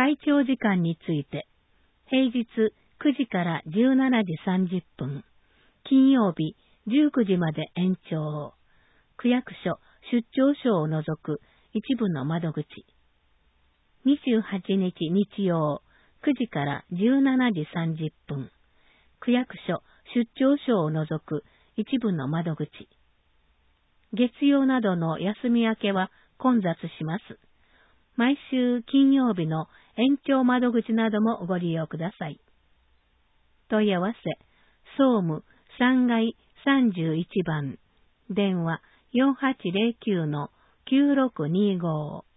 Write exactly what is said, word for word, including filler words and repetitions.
会長時間について、平日くじからじゅうしちじさんじゅっぷん、金曜日じゅうくじまで延長。区役所、出張所を除く一部の窓口。にじゅうはちにち日曜、くじからじゅうしちじさんじゅっぷん、区役所、出張所を除く一部の窓口。月曜などの休み明けは混雑します。毎週金曜日の延長窓口などもご利用ください。問い合わせ、総務さんがいさんじゅういちばん、電話 よんはちゼロきゅうのきゅうろくにご。